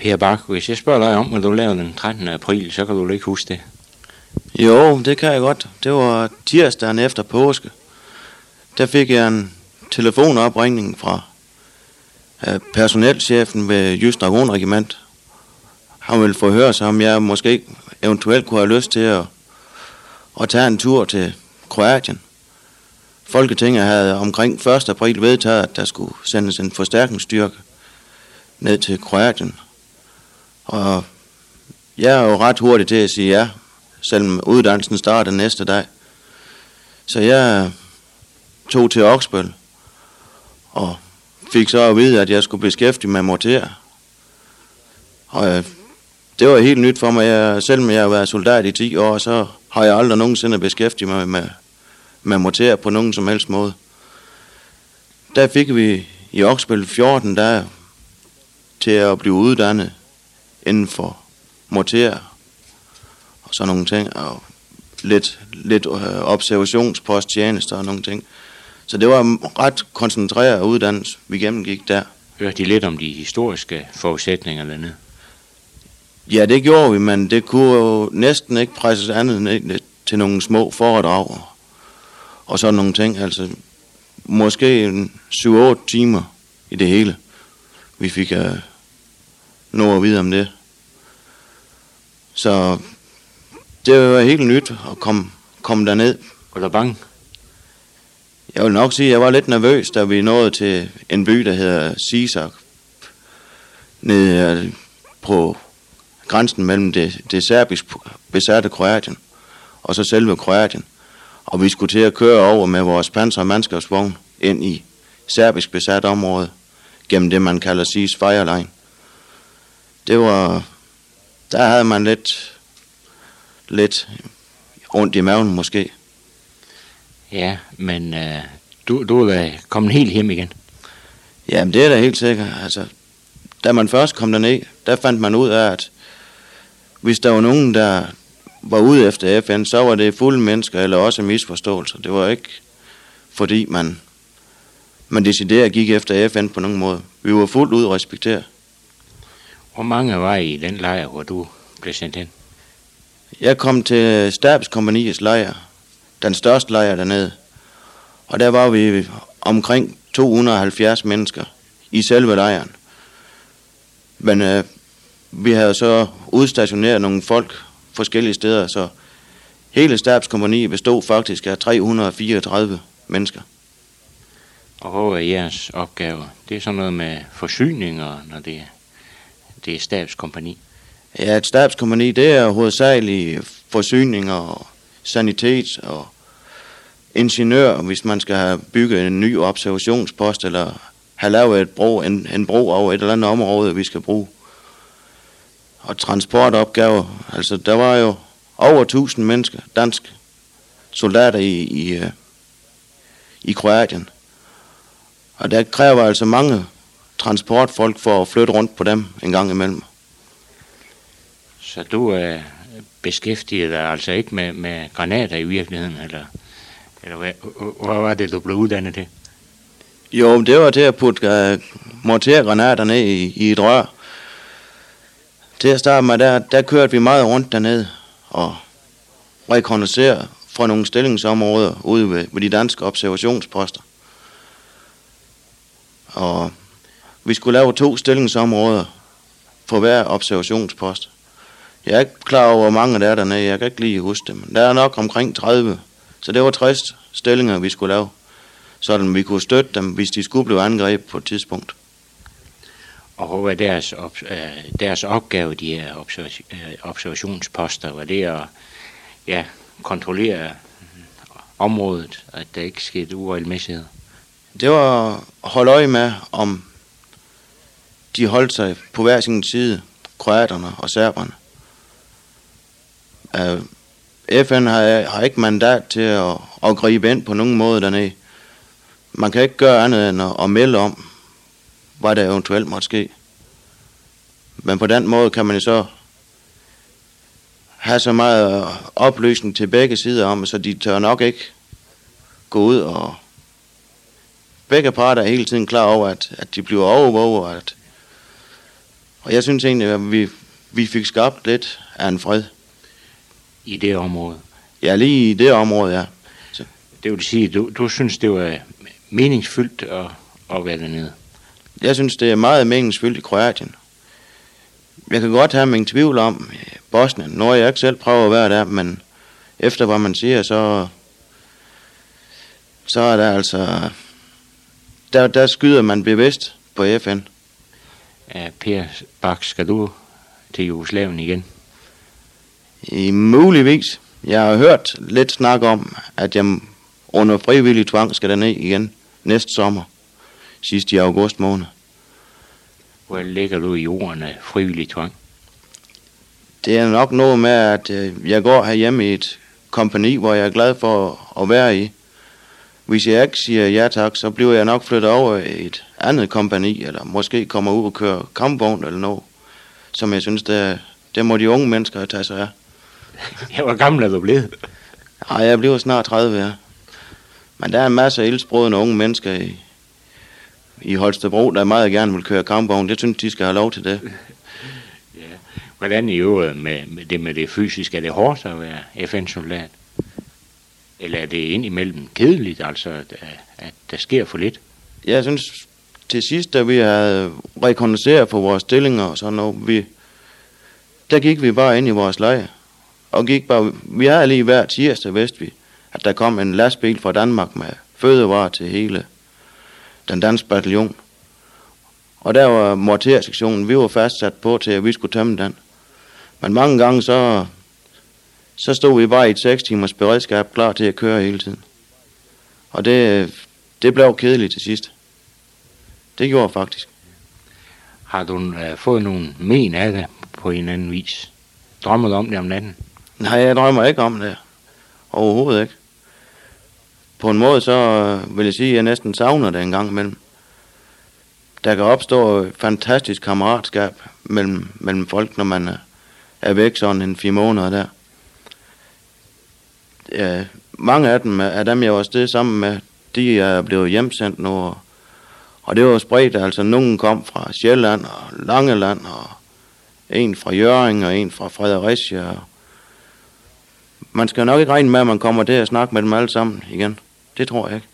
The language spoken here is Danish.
Per Bak, hvis jeg spørger dig om, hvad du lavede den 13. april, så kan du ikke huske det. Jo, det kan jeg godt. Det var tirsdagen efter påske. Der fik jeg en telefonopringning fra personelchefen ved Jysk Dragonregiment. Han ville forhøre sig, om jeg måske eventuelt kunne have lyst til at tage en tur til Kroatien. Folketinget havde omkring 1. april vedtaget, at der skulle sendes en forstærkningsstyrke ned til Kroatien. Og jeg er jo ret hurtig til at sige ja, selvom uddannelsen starter næste dag. Så jeg tog til Oksbøl og fik så at vide, at jeg skulle beskæftige mig med morter. Og det var helt nyt for mig. Selvom jeg har været soldat i 10 år, så har jeg aldrig nogensinde beskæftiget mig med morter på nogen som helst måde. Der fik vi i Oksbøl 14 dage til at blive uddannet inden for morter og sådan nogle ting, og lidt observationsposttjenester og nogle ting. Så det var en ret koncentreret uddannelse, vi gennemgik der. Hørte de lidt om de historiske forudsætninger dernede? Ja, det gjorde vi, men det kunne jo næsten ikke presses andet end til nogle små foredrag og sådan nogle ting. Altså måske 7-8 timer i det hele, vi fik nå at vide om det. Så det var helt nyt at komme derned. Var du bange? Jeg vil nok sige, at jeg var lidt nervøs, da vi nåede til en by, der hedder Sisak, nede på grænsen mellem det serbisk besatte Kroatien og så selve Kroatien. Og vi skulle til at køre over med vores panser- og mandskabsvogn ind i serbisk besat område, gennem det, man kalder ceasefire line. Der havde man lidt ondt i maven måske. Ja, men du er kommet helt hjem igen. Jamen, det er da helt sikkert. Altså, da man først kom derned, der fandt man ud af, at hvis der var nogen, der var ude efter FN, så var det fulde mennesker eller også misforståelser. Det var ikke, fordi man decideret gik efter FN på nogen måde. Vi var fuldt ud respekteret. Hvor mange var I den lejr, hvor du blev sendt hen? Jeg kom til Stabskompagniets lejr, den største lejr dernede. Og der var vi omkring 270 mennesker i selve lejren. Men vi havde så udstationeret nogle folk forskellige steder, så hele Stabskompagniet bestod faktisk af 334 mennesker. Og hvor er jeres opgaver? Det er sådan noget med forsyninger, når det er stabskompagni. Ja, et stabskompagni, det er hovedsageligt forsyninger og sanitet og ingeniør, hvis man skal have bygget en ny observationspost eller have lavet en bro over et eller andet område, vi skal bruge. Og transportopgaver, altså der var jo over 1000 mennesker, danske soldater i Kroatien. Og der kræver altså mange transportfolk for at flytte rundt på dem en gang imellem. Så du beskæftiget dig altså ikke med granater i virkeligheden, eller hvad var det, du blev uddannet til? Jo, det var til at putte mortergranater ned i et rør. Til at starte med, der kørte vi meget rundt dernede og rekognoscerede fra nogle stillingsområder ude ved de danske observationsposter. Og vi skulle lave 2 stillingsområder på hver observationspost. Jeg er ikke klar over, hvor mange der er dernede. Jeg kan ikke lige huske det, men der er nok omkring 30. Så det var 60 stillinger, vi skulle lave, sådan vi kunne støtte dem, hvis de skulle blive angrebet på et tidspunkt. Og hvor var deres opgave, de her observationsposter? Var det at kontrollere området, at der ikke skete uregelmæssigheder? Det var at holde øje med, om de holdt sig på hver sin side, kroaterne og serberne. FN har ikke mandat til at gribe ind på nogen måde dernede. Man kan ikke gøre andet end at melde om, hvad der eventuelt måtte ske. Men på den måde kan man jo så have så meget oplysning til begge sider om, så de tør nok ikke gå ud, og begge parter er hele tiden klar over, at de bliver overvåget, Og jeg synes egentlig, at vi fik skabt lidt af en fred. I det område? Ja, lige i det område, ja. Så. Det vil sige, du synes, det var meningsfyldt at være dernede? Jeg synes, det er meget meningsfyldt i Kroatien. Jeg kan godt have min tvivl om Bosnien. Nu har jeg ikke selv prøvet at være der, men efter hvad man siger, så er der altså... Der skyder man bevidst på FN. Per Bak, skal du til Jugoslavien igen? Muligvis. Jeg har hørt lidt snak om, at jeg under frivillig tvang skal derned igen næste sommer. Sidst i august måned. Hvor ligger du i jorden af frivillig tvang? Det er nok noget med, at jeg går herhjemme i et kompagni, hvor jeg er glad for at være i. Hvis jeg ikke siger ja tak, så bliver jeg nok flyttet over i et andet kompagni, eller måske kommer ud og køre kampvogn eller noget, som jeg synes, det må de unge mennesker tage sig af. Hvor gammel er du blevet? Nej, jeg bliver snart 30, ja. Men der er en masse af ildsprudende unge mennesker i Holstebro, der meget gerne vil køre kampvogn. Det synes de skal have lov til det. Ja. Hvordan i øvrigt med det fysiske? Er det hårdt at være FN-soldat? Eller er det indimellem kedeligt, altså at der sker for lidt? Jeg synes, til sidst, da vi havde rekognosceret for vores stillinger og sådan noget, der gik vi bare ind i vores lejr. Og vi havde lige hver tirsdag, vidste vi, at der kom en lastbil fra Danmark med fødevarer til hele den danske bataljon. Og der var mortersektionen, vi var fastsat på til, at vi skulle tømme den. Men mange gange så stod vi bare i et 6 timers beredskab klar til at køre hele tiden. Og det blev kedeligt til sidst. Det gjorde faktisk. Har du fået nogle men af det på en anden vis? Drømmer du om det om natten? Nej, jeg drømmer ikke om det. Overhovedet ikke. På en måde så vil jeg sige, at jeg næsten savner det en gang imellem. Der kan opstå fantastisk kammeratskab mellem folk, når man er væk sådan en 4 måneder der. Ja, mange af dem jeg var afsted sammen med, de er blevet hjemsendt nu. Og det var spredt, altså nogen kom fra Sjælland og Langeland, og en fra Hjørring og en fra Fredericia. Man skal nok ikke regne med, at man kommer til at snakke med dem alle sammen igen. Det tror jeg ikke.